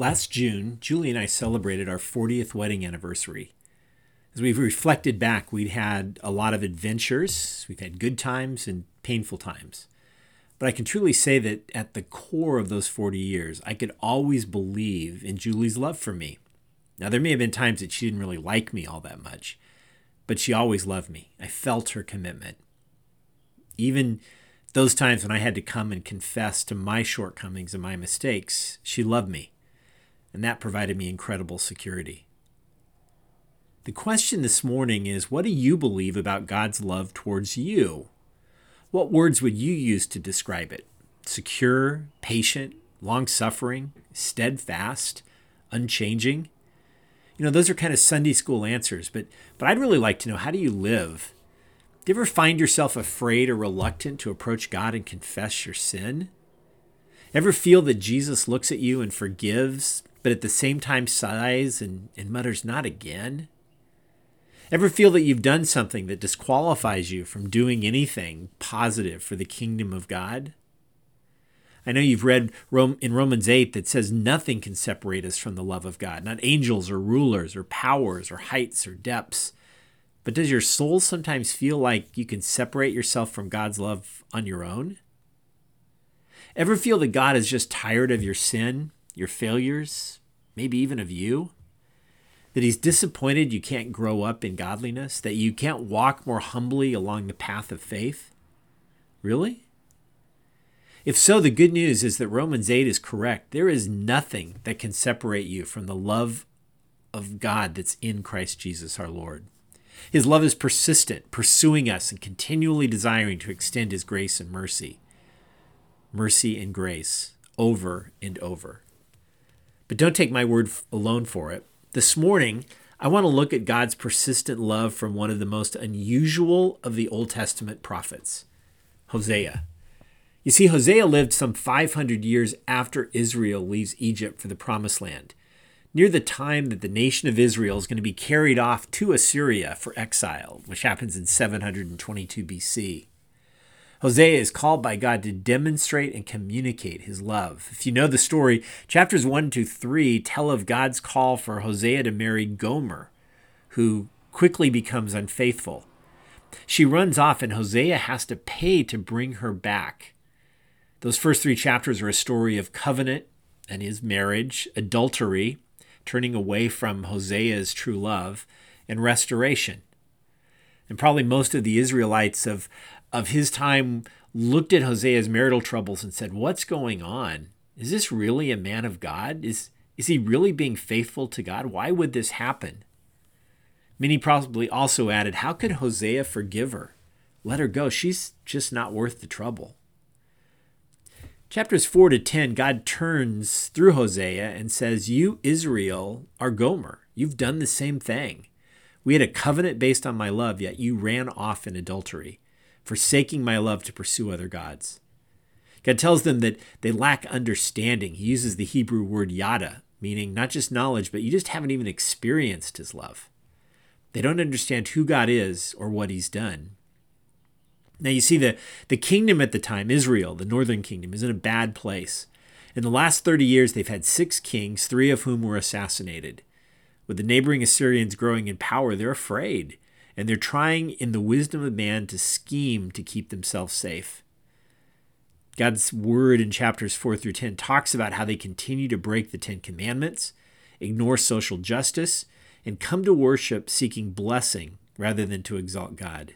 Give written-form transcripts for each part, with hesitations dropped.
Last June, Julie and I celebrated our 40th wedding anniversary. As we've reflected back, we'd had a lot of adventures. We've had good times and painful times. But I can truly say that at the core of those 40 years, I could always believe in Julie's love for me. Now, there may have been times that she didn't really like me all that much, but she always loved me. I felt her commitment. Even those times when I had to come and confess to my shortcomings and my mistakes, she loved me, and that provided me incredible security. The question this morning is, what do you believe about God's love towards you? What words would you use to describe it? Secure, patient, long-suffering, steadfast, unchanging? Those are kind of Sunday school answers, but I'd really like to know, how do you live? Do you ever find yourself afraid or reluctant to approach God and confess your sin? Ever feel that Jesus looks at you and forgives, but at the same time sighs and mutters, "Not again"? Ever feel that you've done something that disqualifies you from doing anything positive for the kingdom of God? I know you've read in Romans 8 that says nothing can separate us from the love of God, not angels or rulers or powers or heights or depths. But does your soul sometimes feel like you can separate yourself from God's love on your own? Ever feel that God is just tired of your sin, your failures, maybe even of you? That he's disappointed you can't grow up in godliness, that you can't walk more humbly along the path of faith? Really? If so, the good news is that Romans 8 is correct. There is nothing that can separate you from the love of God that's in Christ Jesus our Lord. His love is persistent, pursuing us and continually desiring to extend his grace and mercy. Mercy and grace, over and over. But don't take my word alone for it. This morning, I want to look at God's persistent love from one of the most unusual of the Old Testament prophets, Hosea. You see, Hosea lived some 500 years after Israel leaves Egypt for the Promised Land, near the time that the nation of Israel is going to be carried off to Assyria for exile, which happens in 722 BC. Hosea is called by God to demonstrate and communicate his love. If you know the story, chapters 1 to 3 tell of God's call for Hosea to marry Gomer, who quickly becomes unfaithful. She runs off and Hosea has to pay to bring her back. Those first 3 chapters are a story of covenant and his marriage, adultery, turning away from Hosea's true love, and restoration. And probably most of the Israelites of his time looked at Hosea's marital troubles and said, "What's going on? Is this really a man of God? Is he really being faithful to God? Why would this happen?" Many probably also added, "How could Hosea forgive her? Let her go. She's just not worth the trouble." Chapters 4 to 10, God turns through Hosea and says, "You, Israel, are Gomer. You've done the same thing. We had a covenant based on my love, yet you ran off in adultery, forsaking my love to pursue other gods." God tells them that they lack understanding. He uses the Hebrew word yada, meaning not just knowledge, but you just haven't even experienced his love. They don't understand who God is or what he's done. Now you see, the kingdom at the time, Israel, the northern kingdom, is in a bad place. In the last 30 years, they've had 6 kings, 3 of whom were assassinated. With the neighboring Assyrians growing in power, they're afraid, and they're trying in the wisdom of man to scheme to keep themselves safe. God's word in chapters 4 through 10 talks about how they continue to break the 10 Commandments, ignore social justice, and come to worship seeking blessing rather than to exalt God.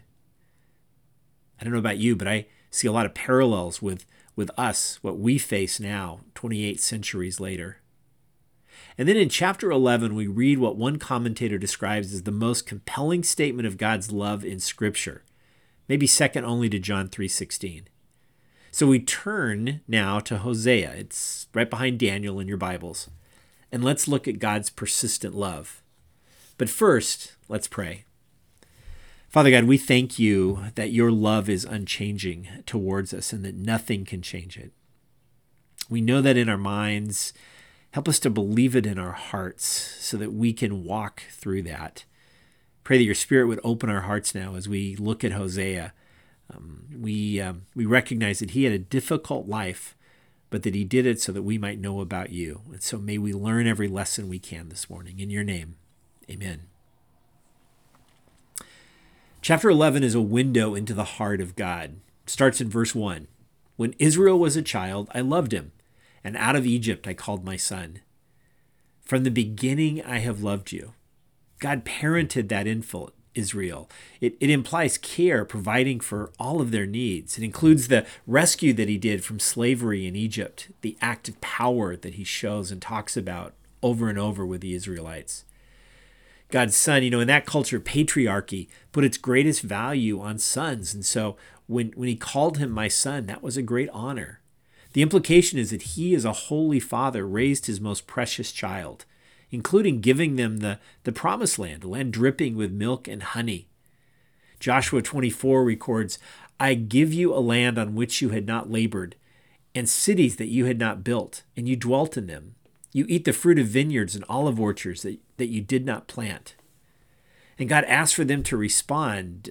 I don't know about you, but I see a lot of parallels with us, what we face now, 28 centuries later. And then in chapter 11, we read what one commentator describes as the most compelling statement of God's love in Scripture, maybe second only to John 3:16. So we turn now to Hosea. It's right behind Daniel in your Bibles. And let's look at God's persistent love. But first, let's pray. Father God, we thank you that your love is unchanging towards us and that nothing can change it. We know that in our minds. Help us to believe it in our hearts so that we can walk through that. Pray that your Spirit would open our hearts now as we look at Hosea. We recognize that he had a difficult life, but that he did it so that we might know about you. And so may we learn every lesson we can this morning. In your name, amen. Chapter 11 is a window into the heart of God. It starts in verse 1. When Israel was a child, I loved him, and out of Egypt I called my son. From the beginning I have loved you. God parented that infant, Israel. It implies care, providing for all of their needs. It includes the rescue that he did from slavery in Egypt, the act of power that he shows and talks about over and over with the Israelites. God's son, in that culture, patriarchy put its greatest value on sons. And so when he called him my son, that was a great honor. The implication is that he, as a holy father, raised his most precious child, including giving them the promised land, a land dripping with milk and honey. Joshua 24 records, I give you a land on which you had not labored, and cities that you had not built, and you dwelt in them. You eat the fruit of vineyards and olive orchards that you did not plant. And God asked for them to respond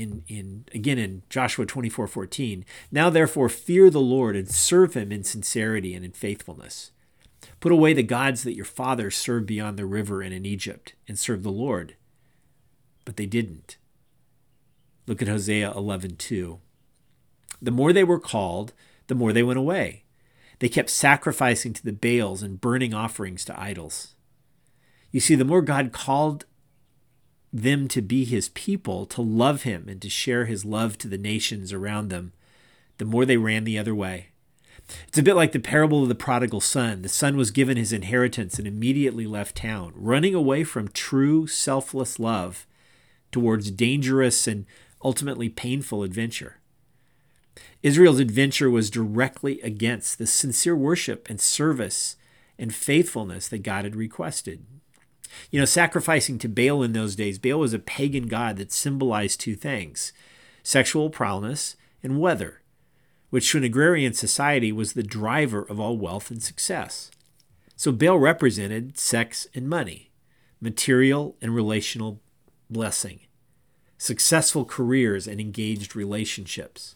in Joshua 24:14. Now therefore fear the Lord and serve him in sincerity and in faithfulness. Put away the gods that your fathers served beyond the river and in Egypt, and serve the Lord. But they didn't. Look at Hosea 11:2. The more they were called, the more they went away. They kept sacrificing to the Baals and burning offerings to idols. You see, the more God called them to be his people, to love him and to share his love to the nations around them, the more they ran the other way. It's a bit like the parable of the prodigal son. The son was given his inheritance and immediately left town, running away from true, selfless love towards dangerous and ultimately painful adventure. Israel's adventure was directly against the sincere worship and service and faithfulness that God had requested. Sacrificing to Baal in those days, Baal was a pagan god that symbolized two things: sexual prowess and weather, which to an agrarian society was the driver of all wealth and success. So Baal represented sex and money, material and relational blessing, successful careers and engaged relationships.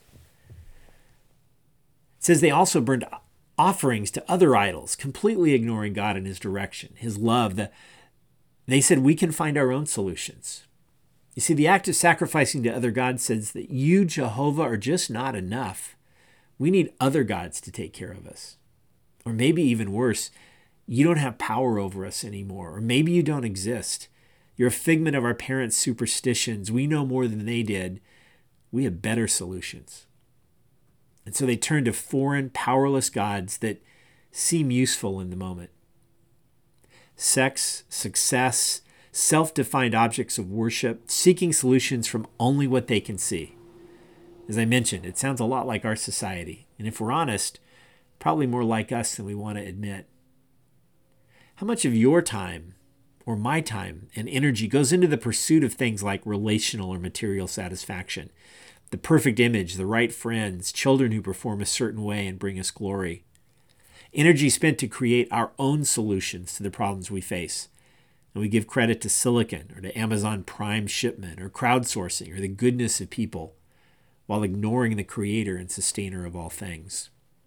It says they also burned offerings to other idols, completely ignoring God and his direction, his love. They said, we can find our own solutions. You see, the act of sacrificing to other gods says that you, Jehovah, are just not enough. We need other gods to take care of us. Or maybe even worse, you don't have power over us anymore. Or maybe you don't exist. You're a figment of our parents' superstitions. We know more than they did. We have better solutions. And so they turn to foreign, powerless gods that seem useful in the moment. Sex, success, self-defined objects of worship, seeking solutions from only what they can see. As I mentioned, it sounds a lot like our society. And if we're honest, probably more like us than we want to admit. How much of your time, or my time, and energy goes into the pursuit of things like relational or material satisfaction? The perfect image, the right friends, children who perform a certain way and bring us glory. Energy spent to create our own solutions to the problems we face. And we give credit to Silicon or to Amazon Prime shipment or crowdsourcing or the goodness of people while ignoring the creator and sustainer of all things.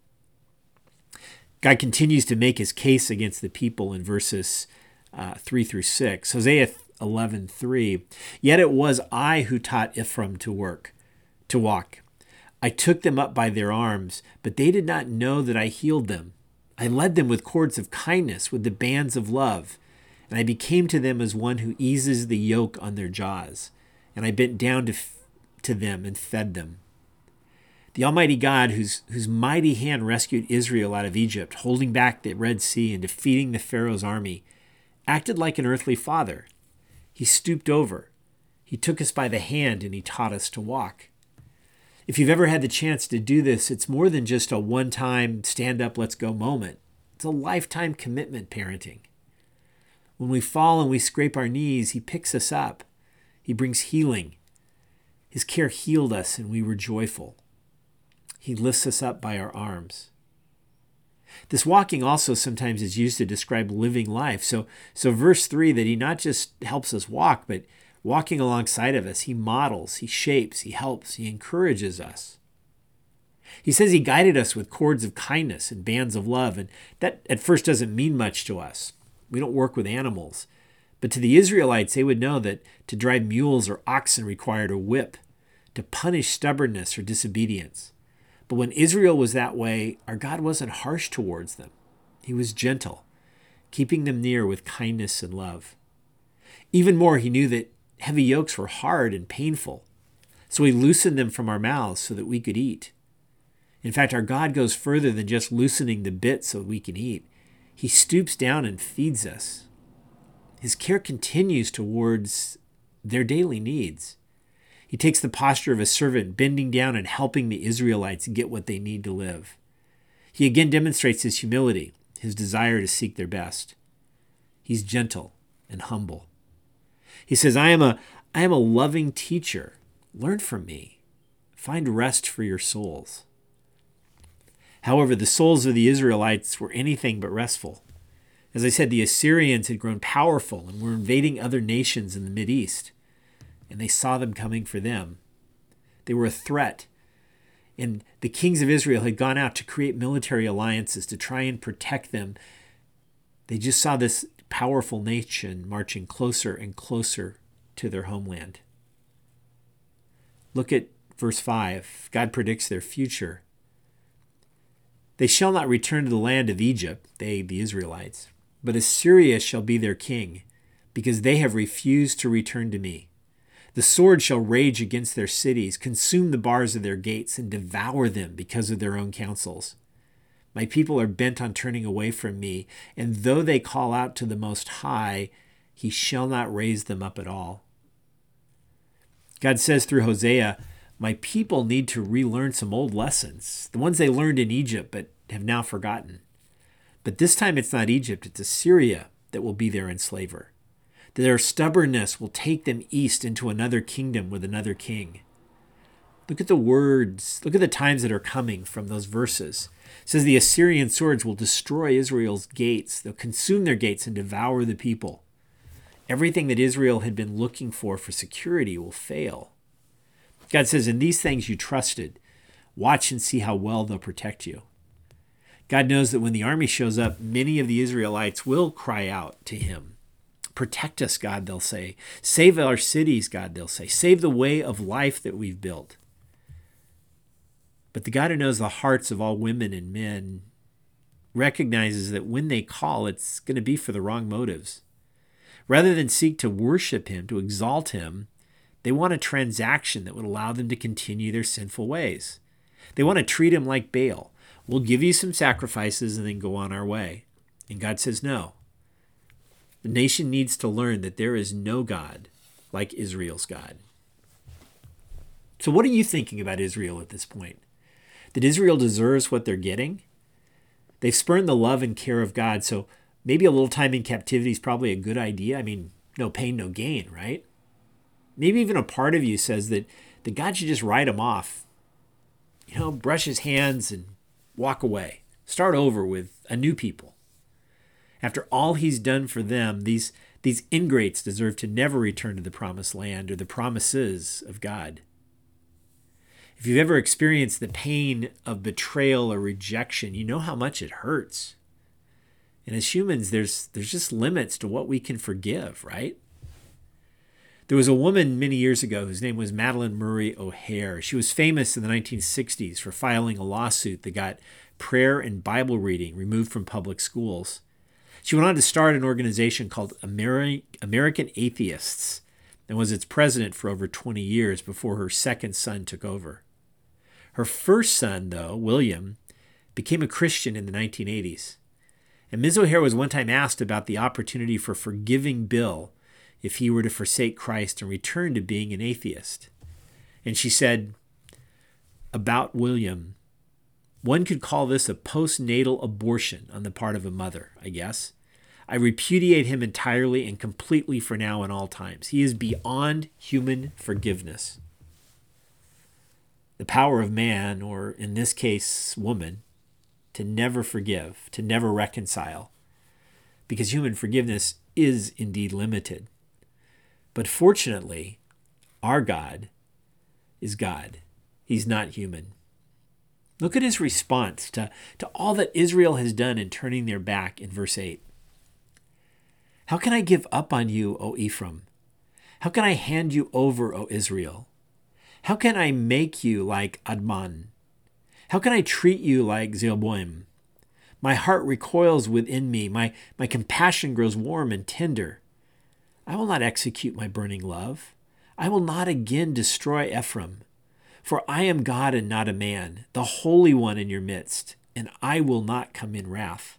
God continues to make his case against the people in verses 3 through 6. Hosea 11:3. Yet it was I who taught Ephraim to walk. I took them up by their arms, but they did not know that I healed them. I led them with cords of kindness, with the bands of love, and I became to them as one who eases the yoke on their jaws, and I bent down to them and fed them. The Almighty God, whose mighty hand rescued Israel out of Egypt, holding back the Red Sea and defeating the Pharaoh's army, acted like an earthly father. He stooped over. He took us by the hand and he taught us to walk. If you've ever had the chance to do this, it's more than just a one-time stand up, let's go moment. It's a lifetime commitment parenting. When we fall and we scrape our knees, he picks us up. He brings healing. His care healed us and we were joyful. He lifts us up by our arms. This walking also sometimes is used to describe living life. So verse 3, that he not just helps us walk, but walking alongside of us, he models, he shapes, he helps, he encourages us. He says he guided us with cords of kindness and bands of love, and that at first doesn't mean much to us. We don't work with animals. But to the Israelites, they would know that to drive mules or oxen required a whip, to punish stubbornness or disobedience. But when Israel was that way, our God wasn't harsh towards them. He was gentle, keeping them near with kindness and love. Even more, he knew that heavy yokes were hard and painful, so he loosened them from our mouths so that we could eat. In fact, our God goes further than just loosening the bit so we can eat. He stoops down and feeds us. His care continues towards their daily needs. He takes the posture of a servant, bending down and helping the Israelites get what they need to live. He again demonstrates his humility, his desire to seek their best. He's gentle and humble. He says, I am a loving teacher. Learn from me. Find rest for your souls. However, the souls of the Israelites were anything but restful. As I said, the Assyrians had grown powerful and were invading other nations in the Mideast, and they saw them coming for them. They were a threat, and the kings of Israel had gone out to create military alliances to try and protect them. They just saw this powerful nation marching closer and closer to their homeland. Look at verse 5. God predicts their future. They shall not return to the land of Egypt, they, the Israelites, but Assyria shall be their king, because they have refused to return to me. The sword shall rage against their cities, consume the bars of their gates, and devour them because of their own counsels. My people are bent on turning away from me, and though they call out to the Most High, he shall not raise them up at all. God says through Hosea, my people need to relearn some old lessons, the ones they learned in Egypt but have now forgotten. But this time it's not Egypt, it's Assyria that will be their enslaver. Their stubbornness will take them east into another kingdom with another king. Look at the words, look at the times that are coming from those verses. It says the Assyrian swords will destroy Israel's gates. They'll consume their gates and devour the people. Everything that Israel had been looking for security will fail. God says, in these things you trusted. Watch and see how well they'll protect you. God knows that when the army shows up, many of the Israelites will cry out to him. Protect us, God, they'll say. Save our cities, God, they'll say. Save the way of life that we've built. But the God who knows the hearts of all women and men recognizes that when they call, it's going to be for the wrong motives. Rather than seek to worship him, to exalt him, they want a transaction that would allow them to continue their sinful ways. They want to treat him like Baal. We'll give you some sacrifices and then go on our way. And God says no. The nation needs to learn that there is no God like Israel's God. So what are you thinking about Israel at this point? That Israel deserves what they're getting? They've spurned the love and care of God, so maybe a little time in captivity is probably a good idea. I mean, no pain, no gain, right? Maybe even a part of you says that God should just write them off. Brush his hands and walk away. Start over with a new people. After all he's done for them, these ingrates deserve to never return to the promised land or the promises of God. If you've ever experienced the pain of betrayal or rejection, you know how much it hurts. And as humans, there's just limits to what we can forgive, right? There was a woman many years ago whose name was Madalyn Murray O'Hair. She was famous in the 1960s for filing a lawsuit that got prayer and Bible reading removed from public schools. She went on to start an organization called American Atheists and was its president for over 20 years before her second son took over. Her first son, though, William, became a Christian in the 1980s. And Ms. O'Hair was one time asked about the opportunity for forgiving Bill if he were to forsake Christ and return to being an atheist. And she said, about William, one could call this a postnatal abortion on the part of a mother, I guess. I repudiate him entirely and completely for now and all times. He is beyond human forgiveness. The power of man, or in this case, woman, to never forgive, to never reconcile, because human forgiveness is indeed limited. But fortunately, our God is God. He's not human. Look at his response to all that Israel has done in turning their back in verse 8. How can I give up on you, O Ephraim? How can I hand you over, O Israel? How can I make you like Adman? How can I treat you like Zeboim? My heart recoils within me. My compassion grows warm and tender. I will not execute my burning love. I will not again destroy Ephraim. For I am God and not a man, the Holy One in your midst, and I will not come in wrath.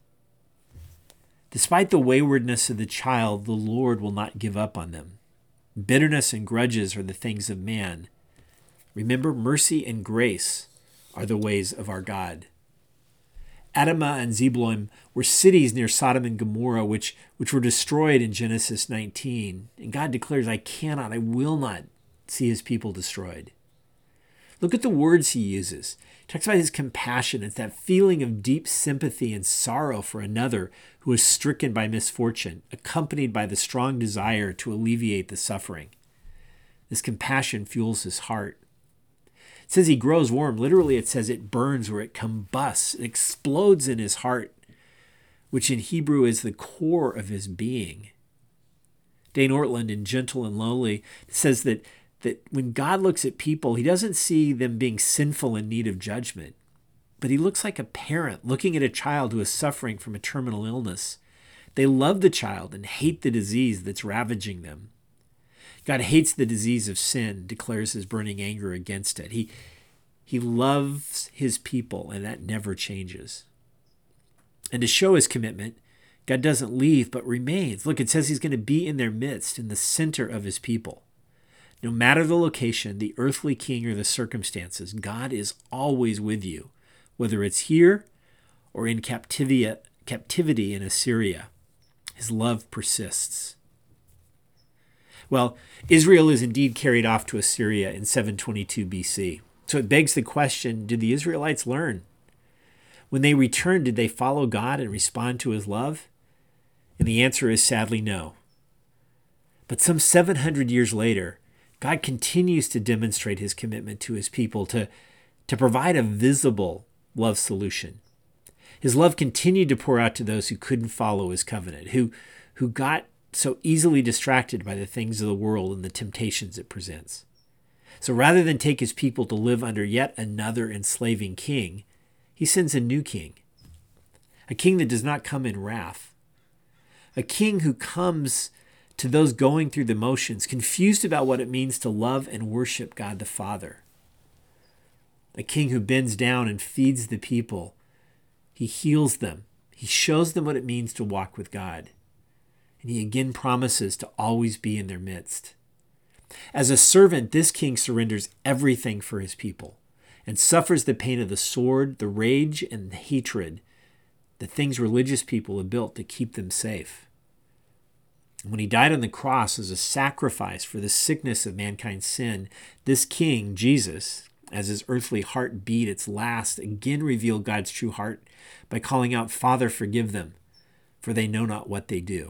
Despite the waywardness of the child, the Lord will not give up on them. Bitterness and grudges are the things of man. Remember, mercy and grace are the ways of our God. Admah and Zeboim were cities near Sodom and Gomorrah, which were destroyed in Genesis 19. And God declares, I will not see his people destroyed. Look at the words he uses. He talks about his compassion. It's that feeling of deep sympathy and sorrow for another who is stricken by misfortune, accompanied by the strong desire to alleviate the suffering. This compassion fuels his heart. It says he grows warm. Literally, it says it burns or it combusts. It explodes in his heart, which in Hebrew is the core of his being. Dane Ortland in Gentle and Lowly says that when God looks at people, he doesn't see them being sinful in need of judgment, but he looks like a parent looking at a child who is suffering from a terminal illness. They love the child and hate the disease that's ravaging them. God hates the disease of sin, declares his burning anger against it. He loves his people, and that never changes. And to show his commitment, God doesn't leave but remains. Look, it says he's going to be in their midst, in the center of his people. No matter the location, the earthly king, or the circumstances, God is always with you, whether it's here or in captivity in Assyria. His love persists. Well, Israel is indeed carried off to Assyria in 722 BC. So it begs the question, did the Israelites learn? When they returned, did they follow God and respond to his love? And the answer is sadly no. But some 700 years later, God continues to demonstrate his commitment to his people to provide a visible love solution. His love continued to pour out to those who couldn't follow his covenant, who got so easily distracted by the things of the world and the temptations it presents. So rather than take his people to live under yet another enslaving king, he sends a new king, a king that does not come in wrath, a king who comes to those going through the motions, confused about what it means to love and worship God the Father. A king who bends down and feeds the people. He heals them. He shows them what it means to walk with God. And he again promises to always be in their midst. As a servant, this king surrenders everything for his people and suffers the pain of the sword, the rage, and the hatred, the things religious people have built to keep them safe. When he died on the cross as a sacrifice for the sickness of mankind's sin, this king, Jesus, as his earthly heart beat its last, again revealed God's true heart by calling out, "Father, forgive them, for they know not what they do."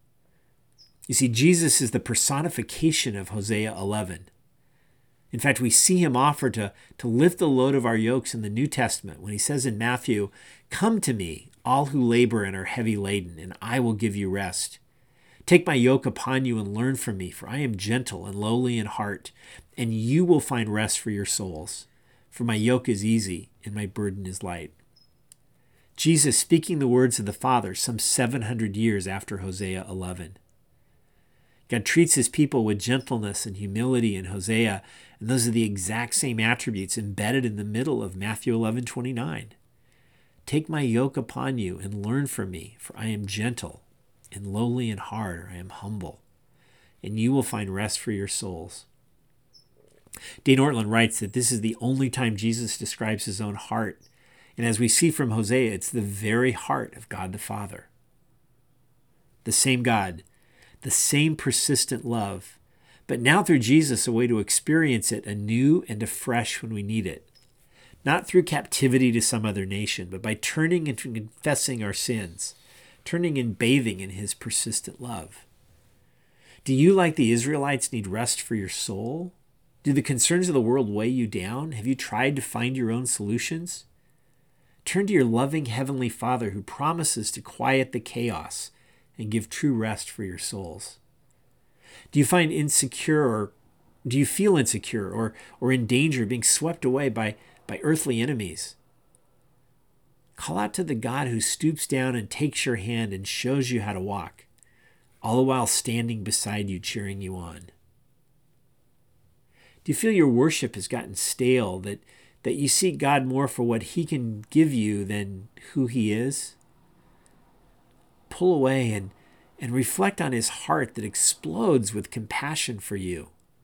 You see, Jesus is the personification of Hosea 11. In fact, we see him offer to lift the load of our yokes in the New Testament when he says in Matthew, "Come to me, all who labor and are heavy laden, and I will give you rest. Take my yoke upon you and learn from me, for I am gentle and lowly in heart, and you will find rest for your souls. For my yoke is easy and my burden is light." Jesus speaking the words of the Father some 700 years after Hosea 11. God treats his people with gentleness and humility in Hosea, and those are the exact same attributes embedded in the middle of Matthew 11:29. Take my yoke upon you and learn from me, for I am gentle and lowly in heart, or I am humble, and you will find rest for your souls. Dane Ortland writes that this is the only time Jesus describes his own heart, and as we see from Hosea, it's the very heart of God the Father. The same God, the same persistent love, but now through Jesus, a way to experience it anew and afresh when we need it. Not through captivity to some other nation, but by turning and confessing our sins, turning and bathing in his persistent love. Do you, like the Israelites, need rest for your soul? Do the concerns of the world weigh you down? Have you tried to find your own solutions? Turn to your loving Heavenly Father who promises to quiet the chaos and give true rest for your souls. Do you feel insecure or in danger of being swept away by earthly enemies? Call out to the God who stoops down and takes your hand and shows you how to walk, all the while standing beside you, cheering you on. Do you feel your worship has gotten stale, that you seek God more for what he can give you than who he is? Pull away and reflect on his heart that explodes with compassion for you,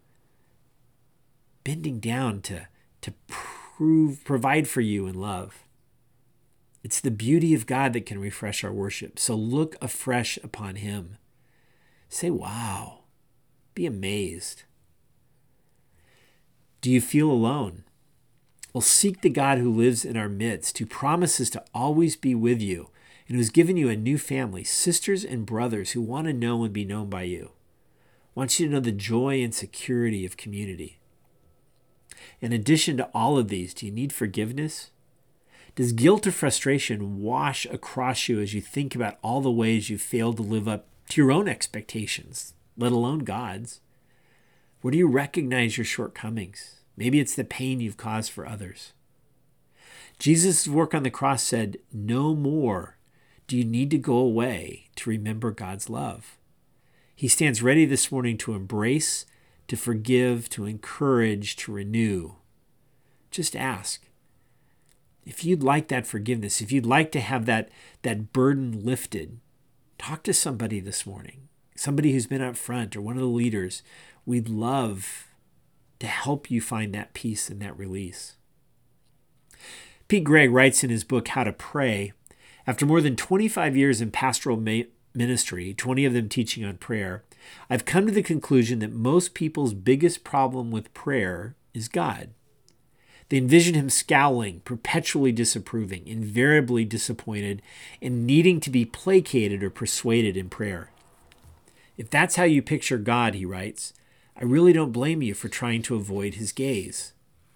bending down to provide for you in love. It's the beauty of God that can refresh our worship. So look afresh upon him. Say, wow. Be amazed. Do you feel alone? Well, seek the God who lives in our midst, who promises to always be with you, and who has given you a new family, sisters and brothers who want to know and be known by you. Wants you to know the joy and security of community. In addition to all of these, do you need forgiveness? Does guilt or frustration wash across you as you think about all the ways you failed to live up to your own expectations, let alone God's? Where do you recognize your shortcomings? Maybe it's the pain you've caused for others. Jesus' work on the cross said, no more do you need to go away to remember God's love. He stands ready this morning to embrace, to forgive, to encourage, to renew. Just ask. If you'd like that forgiveness, if you'd like to have that burden lifted, talk to somebody this morning, somebody who's been up front or one of the leaders. We'd love to help you find that peace and that release. Pete Greig writes in his book, How to Pray, after more than 25 years in pastoral ministry, 20 of them teaching on prayer, I've come to the conclusion that most people's biggest problem with prayer is God. They envision him scowling, perpetually disapproving, invariably disappointed, and needing to be placated or persuaded in prayer. If that's how you picture God, he writes, I really don't blame you for trying to avoid his gaze.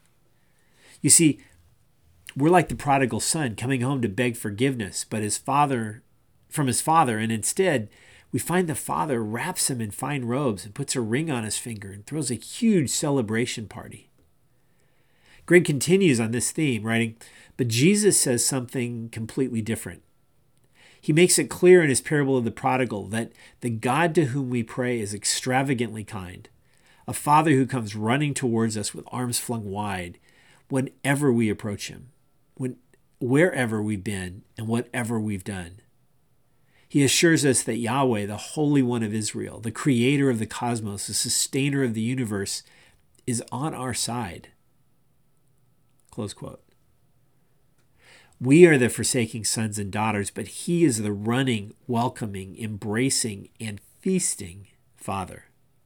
You see, we're like the prodigal son coming home to beg forgiveness, but from his father, and instead we find the father wraps him in fine robes and puts a ring on his finger and throws a huge celebration party. Greig continues on this theme, writing, but Jesus says something completely different. He makes it clear in his parable of the prodigal that the God to whom we pray is extravagantly kind, a father who comes running towards us with arms flung wide whenever we approach him, wherever we've been and whatever we've done. He assures us that Yahweh, the Holy One of Israel, the creator of the cosmos, the sustainer of the universe, is on our side. Close quote. We are the forsaking sons and daughters, but he is the running, welcoming, embracing, and feasting Father.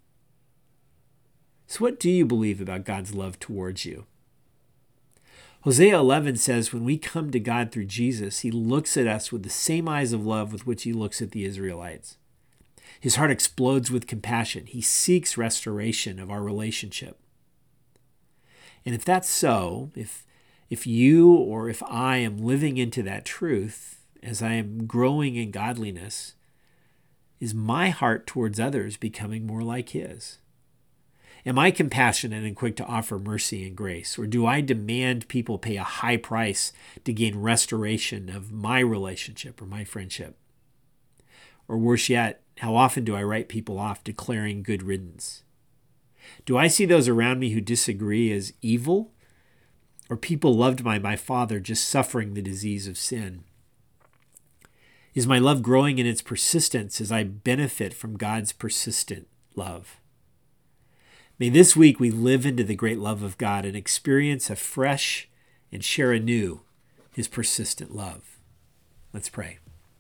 So what do you believe about God's love towards you? Hosea 11 says when we come to God through Jesus, he looks at us with the same eyes of love with which he looks at the Israelites. His heart explodes with compassion. He seeks restoration of our relationship. And if that's so, if you or if I am living into that truth as I am growing in godliness, is my heart towards others becoming more like his? Am I compassionate and quick to offer mercy and grace? Or do I demand people pay a high price to gain restoration of my relationship or my friendship? Or worse yet, how often do I write people off declaring good riddance? Do I see those around me who disagree as evil, or people loved by my Father just suffering the disease of sin? Is my love growing in its persistence as I benefit from God's persistent love? May this week we live into the great love of God and experience afresh and share anew his persistent love. Let's pray.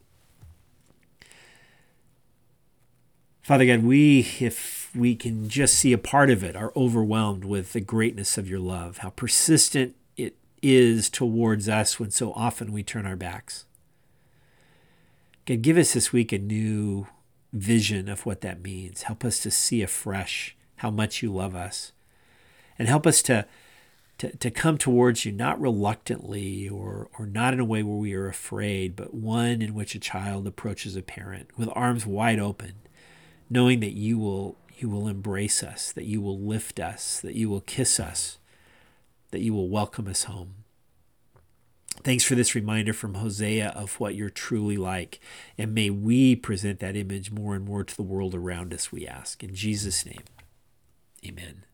Father God, if we can just see a part of it, are overwhelmed with the greatness of your love, how persistent it is towards us when so often we turn our backs. God, give us this week a new vision of what that means. Help us to see afresh how much you love us. And help us to to come towards you, not reluctantly or not in a way where we are afraid, but one in which a child approaches a parent with arms wide open, knowing that you will embrace us, that you will lift us, that you will kiss us, that you will welcome us home. Thanks for this reminder from Hosea of what you're truly like. And may we present that image more and more to the world around us, we ask. In Jesus' name, amen.